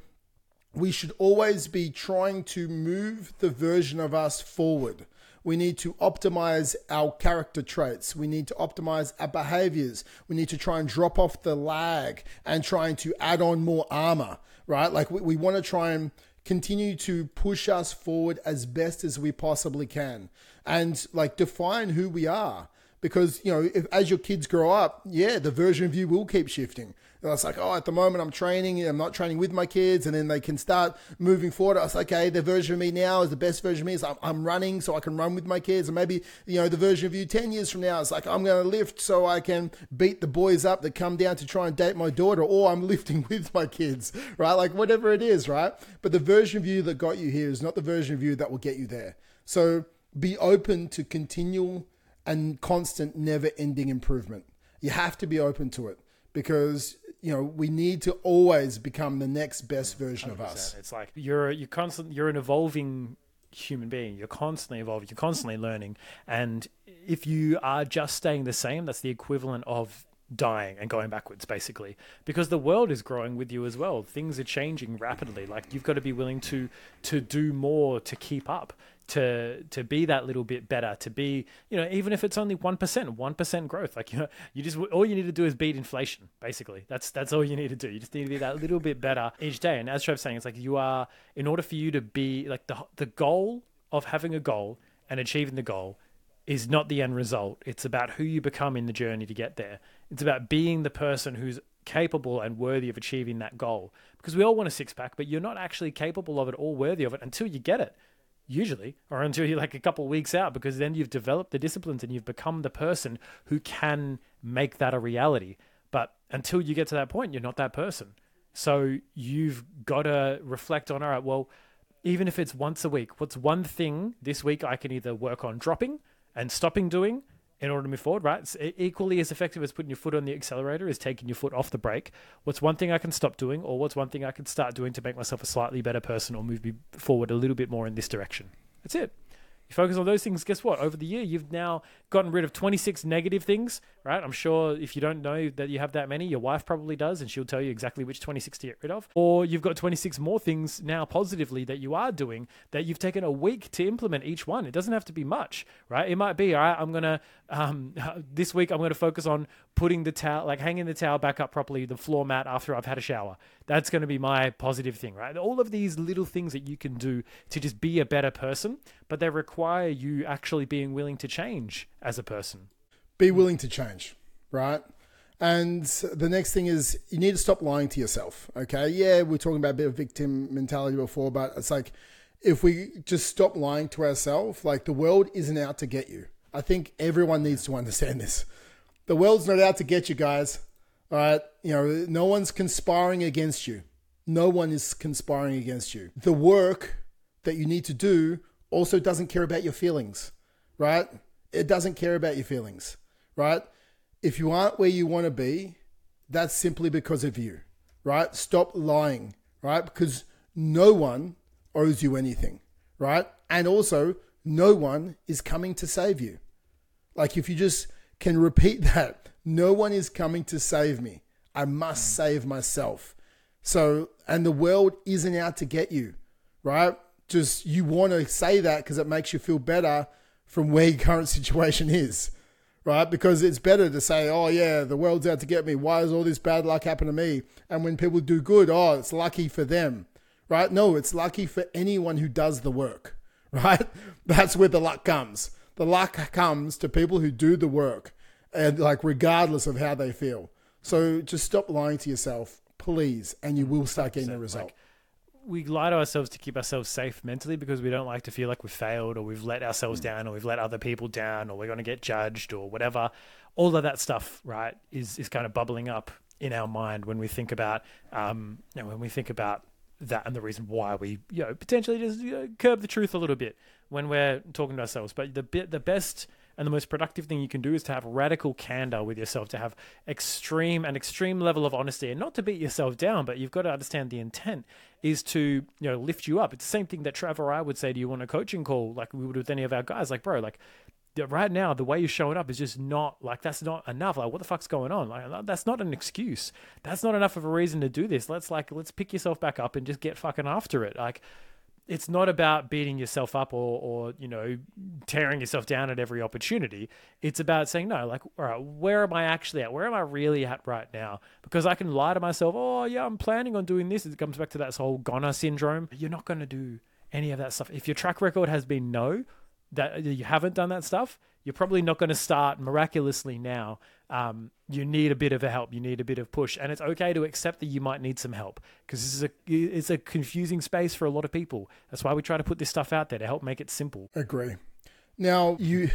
we should always be trying to move the version of us forward. We need to optimize our character traits. We need to optimize our behaviors. We need to try and drop off the lag and trying to add on more armor, right? Like we, we want to try and continue to push us forward as best as we possibly can and like define who we are. Because, you know, if, as your kids grow up, yeah, the version of you will keep shifting. And it's like, oh, at the moment I'm training, I'm not training with my kids, and then they can start moving forward. I was like, okay, the version of me now is the best version of me. Is I'm, I'm running so I can run with my kids. And maybe, you know, the version of you ten years from now is like, I'm going to lift so I can beat the boys up that come down to try and date my daughter, or I'm lifting with my kids, right? Like whatever it is, right? But the version of you that got you here is not the version of you that will get you there. So be open to continual and constant, never-ending improvement. You have to be open to it because, you know, we need to always become the next best version one hundred percent of us. It's like you're you're constant. You're an evolving human being. You're constantly evolving. You're constantly learning. And if you are just staying the same, that's the equivalent of dying and going backwards, basically, because the world is growing with you as well. Things are changing rapidly. Like you've got to be willing to to do more to keep up. To to be that little bit better, to be, you know, even if it's only one percent, one percent growth, like, you know, you just, all you need to do is beat inflation, basically. That's that's all you need to do. You just need to be that little bit better each day. And as Trev's saying, it's like you are, in order for you to be, like the the goal of having a goal and achieving the goal is not the end result. It's about who you become in the journey to get there. It's about being the person who's capable and worthy of achieving that goal. Because we all want a six pack, but you're not actually capable of it or worthy of it until you get it. Usually, or until you're like a couple of weeks out, because then you've developed the disciplines and you've become the person who can make that a reality. But until you get to that point, you're not that person. So you've got to reflect on, all right, well, even if it's once a week, what's one thing this week I can either work on dropping and stopping doing in order to move forward, right? It's equally as effective as putting your foot on the accelerator is taking your foot off the brake. What's one thing I can stop doing, or what's one thing I can start doing to make myself a slightly better person or move me forward a little bit more in this direction? That's it. You focus on those things, guess what? Over the year, you've now gotten rid of twenty-six negative things, right? I'm sure if you don't know that you have that many, your wife probably does, and she'll tell you exactly which twenty-six to get rid of. Or you've got twenty-six more things now positively that you are doing that you've taken a week to implement each one. It doesn't have to be much, right? It might be, all right, I'm going to, um, this week I'm going to focus on putting the towel, like hanging the towel back up properly, the floor mat after I've had a shower. That's going to be my positive thing, right? All of these little things that you can do to just be a better person, but they require you actually being willing to change as a person. Be willing to change, right? And the next thing is you need to stop lying to yourself, okay? Yeah, we're talking about a bit of victim mentality before, but it's like if we just stop lying to ourselves, like the world isn't out to get you. I think everyone needs to understand this. The world's not out to get you, guys. All right, you know, no one's conspiring against you. No one is conspiring against you. The work that you need to do also doesn't care about your feelings, right? It doesn't care about your feelings, right? If you aren't where you want to be, that's simply because of you, right? Stop lying, right? Because no one owes you anything, right? And also, no one is coming to save you. Like if you just can repeat that, no one is coming to save me. I must save myself. So, and the world isn't out to get you, right? Just you want to say that because it makes you feel better from where your current situation is, right? Because it's better to say, oh yeah, the world's out to get me. Why does all this bad luck happen to me? And when people do good, oh, it's lucky for them, right? No, it's lucky for anyone who does the work, right? That's where the luck comes. The luck comes to people who do the work, and like regardless of how they feel. So just stop lying to yourself, please, and you will start getting the result. Like, we lie to ourselves to keep ourselves safe mentally because we don't like to feel like we've failed or we've let ourselves down or we've let other people down or we're going to get judged or whatever. All of that stuff, right, is is kind of bubbling up in our mind when we think about, um, you know, when we think about that and the reason why we, you know, potentially just, you know, curb the truth a little bit when we're talking to ourselves. But the bit, the best And the most productive thing you can do is to have radical candor with yourself, to have extreme an extreme level of honesty, and not to beat yourself down, but you've got to understand the intent is to, you know, lift you up. It's the same thing that Trevor or I would say to you on a coaching call, like we would with any of our guys, like, bro, like right now, the way you're showing up is just not like, that's not enough. Like, what the fuck's going on? Like, that's not an excuse. That's not enough of a reason to do this. Let's like, let's pick yourself back up and just get fucking after it. Like, it's not about beating yourself up or, or, you know, tearing yourself down at every opportunity. It's about saying, no, like, all right, where am I actually at? Where am I really at right now? Because I can lie to myself, oh, yeah, I'm planning on doing this. It comes back to that whole goner syndrome. You're not going to do any of that stuff. If your track record has been no, that you haven't done that stuff, you're probably not going to start miraculously now. Um, you need a bit of a help. You need a bit of push, and it's okay to accept that you might need some help, because this is a it's a confusing space for a lot of people. That's why we try to put this stuff out there to help make it simple. Agree. Now you,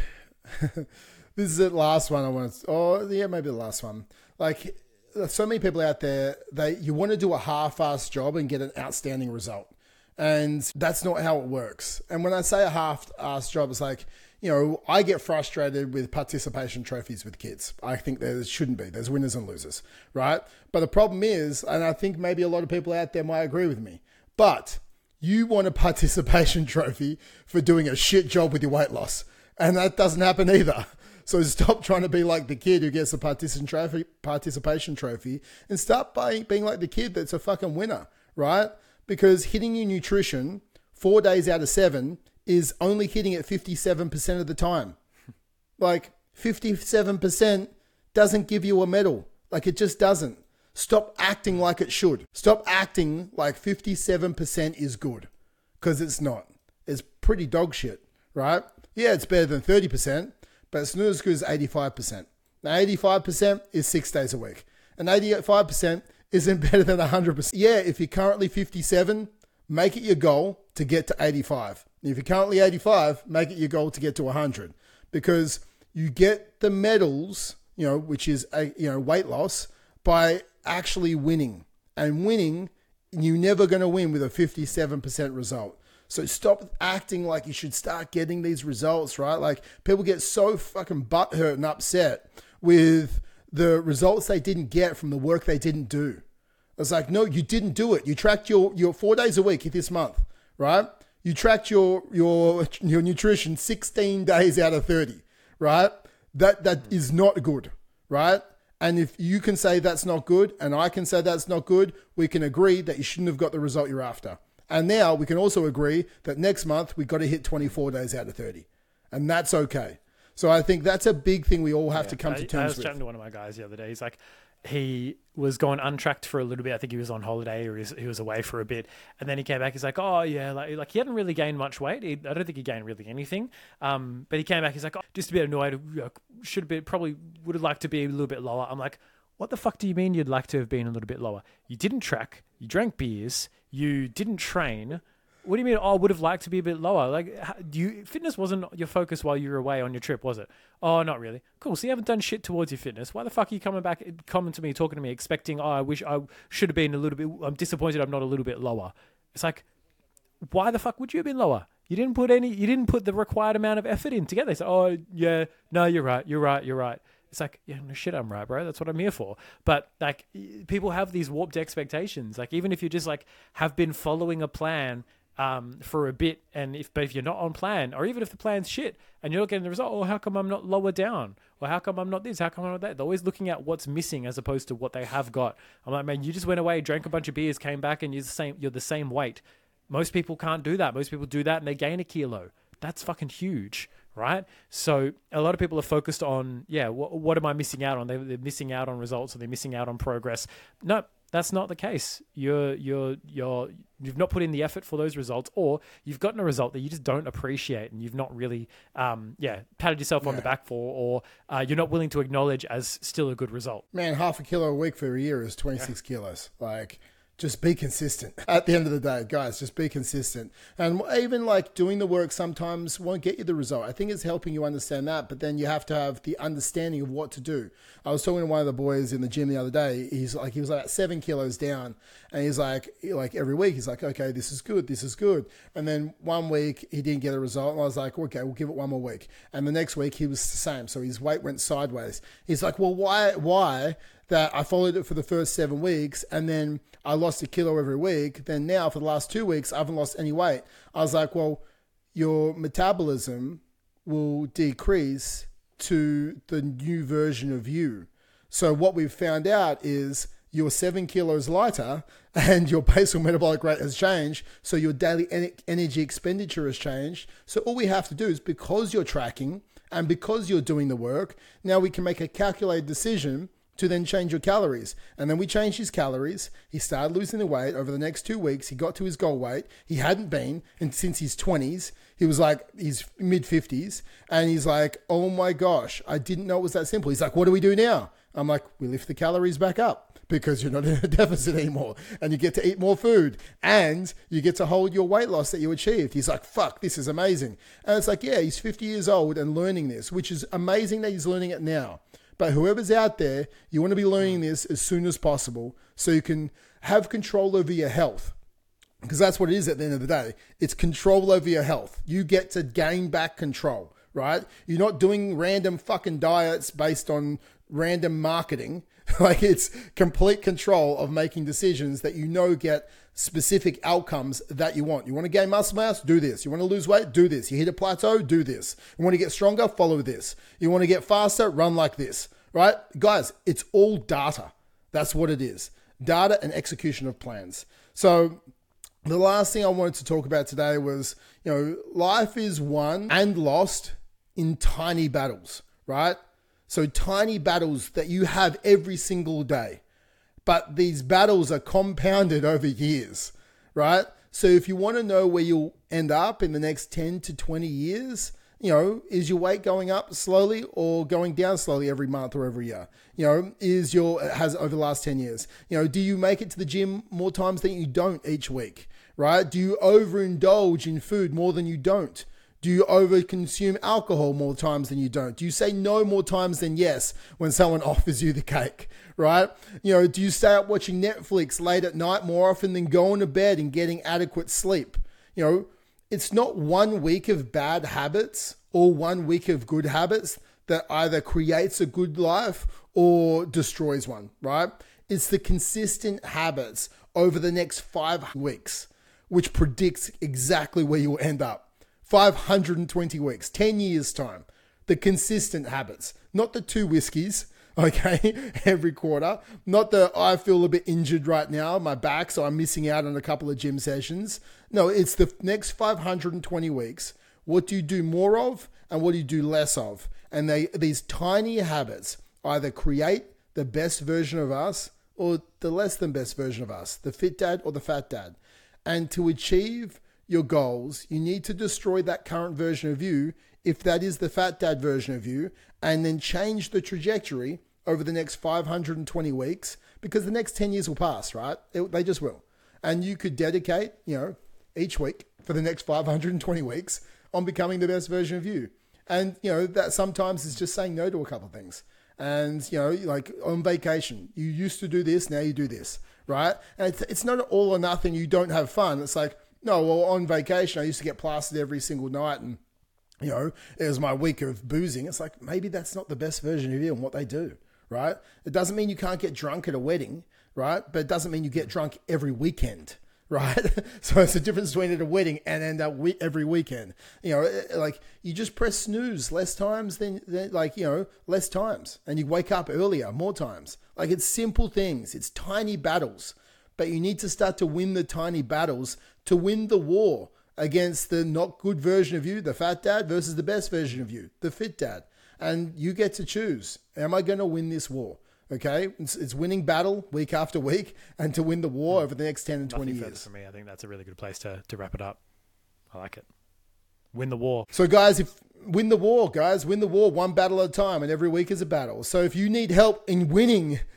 this is the last one I want to. Oh yeah, maybe the last one. Like, there's so many people out there, they you want to do a half-assed job and get an outstanding result. And that's not how it works. And when I say a half-assed job, it's like, you know, I get frustrated with participation trophies with kids. I think there shouldn't be. There's winners and losers, right? But the problem is, and I think maybe a lot of people out there might agree with me, but you want a participation trophy for doing a shit job with your weight loss. And that doesn't happen either. So stop trying to be like the kid who gets a participation trophy, participation trophy and start by being like the kid that's a fucking winner, right? Because hitting your nutrition four days out of seven is only hitting it fifty-seven percent of the time. Like, fifty-seven percent doesn't give you a medal. Like, it just doesn't. Stop acting like it should. Stop acting like fifty-seven percent is good, because it's not. It's pretty dog shit, right? Yeah, it's better than thirty percent, but it's not as good as eighty-five percent. Now, eighty-five percent is six days a week. And eighty-five percent isn't better than one hundred percent. Yeah, if you're currently fifty-seven, make it your goal to get to eighty-five. If you're currently eighty-five, make it your goal to get to one hundred. Because you get the medals, you know, which is a, you know, weight loss, by actually winning. And winning, you're never going to win with a fifty-seven percent result. So stop acting like you should start getting these results, right? Like, people get so fucking butthurt and upset with the results they didn't get from the work they didn't do. It's like, no, you didn't do it. You tracked your, your four days a week this month, right? You tracked your, your, your nutrition sixteen days out of thirty, right? That, that is not good, right? And if you can say that's not good, and I can say that's not good, we can agree that you shouldn't have got the result you're after. And now we can also agree that next month we've got to hit twenty-four days out of thirty. And that's okay. So I think that's a big thing we all have yeah, to come I, to terms with. I was with. chatting to one of my guys the other day. He's like, he was going untracked for a little bit. I think he was on holiday, or he was, he was away for a bit. And then he came back. He's like, oh, yeah, like, like he hadn't really gained much weight. He, I don't think he gained really anything. Um, but he came back. He's like, oh, just a bit annoyed. You know, should have been, probably would have liked to be a little bit lower. I'm like, what the fuck do you mean you'd like to have been a little bit lower? You didn't track. You drank beers. You didn't train. What do you mean, oh, I would have liked to be a bit lower? Like, how, do you, fitness wasn't your focus while you were away on your trip, was it? Oh, not really. Cool. So you haven't done shit towards your fitness. Why the fuck are you coming back, coming to me, talking to me, expecting, oh, I wish I should have been a little bit, I'm disappointed I'm not a little bit lower. It's like, why the fuck would you have been lower? You didn't put any, you didn't put the required amount of effort in together. They say, oh, yeah, no, you're right, you're right, you're right. It's like, yeah, no shit, I'm right, bro. That's what I'm here for. But like, people have these warped expectations. Like, even if you just like have been following a plan um, for a bit, and if but if you're not on plan, or even if the plan's shit and you're not getting the result, oh, how come I'm not lower down? Or how come I'm not this? How come I'm not that? They're always looking at what's missing as opposed to what they have got. I'm like, man, you just went away, drank a bunch of beers, came back, and you're the same. You're the same weight. Most people can't do that. Most people do that and they gain a kilo. That's fucking huge, right? So a lot of people are focused on, yeah, what, what am I missing out on? They, they're missing out on results, or they're missing out on progress. No, that's not the case. You're you're you're you've not put in the effort for those results, or you've gotten a result that you just don't appreciate, and you've not really, um, yeah, patted yourself yeah. on the back for, or uh, you're not willing to acknowledge as still a good result. Man, half a kilo a week for a year is twenty-six yeah. kilos. Like, just be consistent. At the end of the day, guys, just be consistent. And even like doing the work sometimes won't get you the result. I think it's helping you understand that, but then you have to have the understanding of what to do. I was talking to one of the boys in the gym the other day. He's like, he was like seven kilos down, and he's like, like every week, he's like, okay, this is good, this is good. And then one week he didn't get a result, and I was like, okay, we'll give it one more week. And the next week he was the same, so his weight went sideways. He's like, well, why, why? That I followed it for the first seven weeks and then I lost a kilo every week. Then now for the last two weeks, I haven't lost any weight. I was like, well, your metabolism will decrease to the new version of you. So what we've found out is you're seven kilos lighter and your basal metabolic rate has changed. So your daily energy expenditure has changed. So all we have to do is, because you're tracking and because you're doing the work, now we can make a calculated decision to then change your calories. And then we changed his calories. He started losing the weight over the next two weeks. He got to his goal weight. He hadn't been and since his twenties. He was like his mid fifties. And he's like, oh my gosh, I didn't know it was that simple. He's like, what do we do now? I'm like, we lift the calories back up because you're not in a deficit anymore and you get to eat more food and you get to hold your weight loss that you achieved. He's like, fuck, this is amazing. And it's like, yeah, he's fifty years old and learning this, which is amazing that he's learning it now. But whoever's out there, you want to be learning this as soon as possible so you can have control over your health. Because that's what it is at the end of the day. It's control over your health. You get to gain back control, right? You're not doing random fucking diets based on random marketing. Like, it's complete control of making decisions that you know get specific outcomes that you want. You want to gain muscle mass? Do this. You want to lose weight? Do this. You hit a plateau? Do this. You want to get stronger? Follow this. You want to get faster? Run like this, right? Guys, it's all data. That's what it is. Data and execution of plans. So the last thing I wanted to talk about today was, you know, life is won and lost in tiny battles, right? So tiny battles that you have every single day. But these battles are compounded over years, right? So if you want to know where you'll end up in the next ten to twenty years, you know, is your weight going up slowly or going down slowly every month or every year? You know, is your, has over the last ten years, you know, do you make it to the gym more times than you don't each week, right? Do you overindulge in food more than you don't? Do you overconsume alcohol more times than you don't? Do you say no more times than yes when someone offers you the cake, right? You know, do you stay up watching Netflix late at night more often than going to bed and getting adequate sleep? You know, it's not one week of bad habits or one week of good habits that either creates a good life or destroys one, right? It's the consistent habits over the next five weeks, which predicts exactly where you'll end up. five hundred twenty weeks, ten years time. The consistent habits, not the two whiskeys, okay, every quarter. Not the, I feel a bit injured right now, my back, so I'm missing out on a couple of gym sessions. No, it's the next five hundred twenty weeks. What do you do more of and what do you do less of? And they, these tiny habits either create the best version of us or the less than best version of us, the fit dad or the fat dad. And to achieve your goals, you need to destroy that current version of you, if that is the fat dad version of you, and then change the trajectory over the next five hundred twenty weeks, because the next ten years will pass, right? It, they just will. And you could dedicate, you know, each week for the next five hundred twenty weeks on becoming the best version of you. And, you know, that sometimes is just saying no to a couple of things. And, you know, like on vacation, you used to do this, now you do this, right? And it's, it's not all or nothing, you don't have fun. It's like, no, well, on vacation, I used to get plastered every single night and, you know, it was my week of boozing. It's like, maybe that's not the best version of you and what they do, right? It doesn't mean you can't get drunk at a wedding, right? But it doesn't mean you get drunk every weekend, right? So it's a difference between at a wedding and end up every weekend. You know, like you just press snooze less times than, than like, you know, less times. And you wake up earlier, more times. Like it's simple things. It's tiny battles. But you need to start to win the tiny battles to win the war against the not good version of you, the fat dad, versus the best version of you, the fit dad. And you get to choose, am I going to win this war? Okay, it's, it's winning battle week after week and to win the war over the next ten and twenty Nothing years. For me, I think that's a really good place to, to wrap it up. I like it. Win the war. So guys, if win the war, guys, win the war one battle at a time, and every week is a battle. So if you need help in winning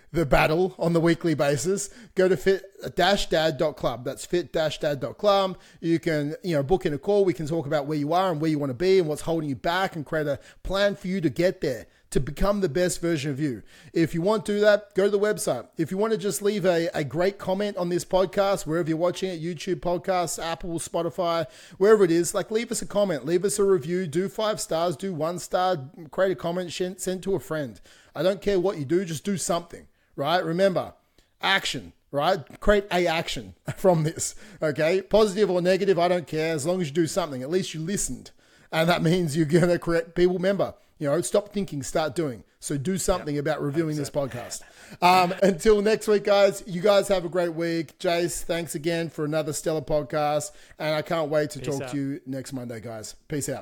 the battle on the weekly basis, go to fit dash dad dot club. That's fit dash dad dot club. You can, you know, book in a call. We can talk about where you are and where you want to be and what's holding you back and create a plan for you to get there, to become the best version of you. If you want to do that, go to the website. If you want to just leave a, a great comment on this podcast, wherever you're watching it, YouTube podcasts, Apple, Spotify, wherever it is, like leave us a comment, leave us a review, do five stars, do one star, create a comment, send, send to a friend. I don't care what you do, just do something, right? Remember, action, right? Create a action from this, okay? Positive or negative, I don't care. As long as you do something, at least you listened. And that means you're going to create people. Remember, you know, stop thinking, start doing. So do something yep. about reviewing this podcast. Um, until next week, guys, you guys have a great week. Jace, thanks again for another stellar podcast. And I can't wait to Peace talk out. to you next Monday, guys. Peace out.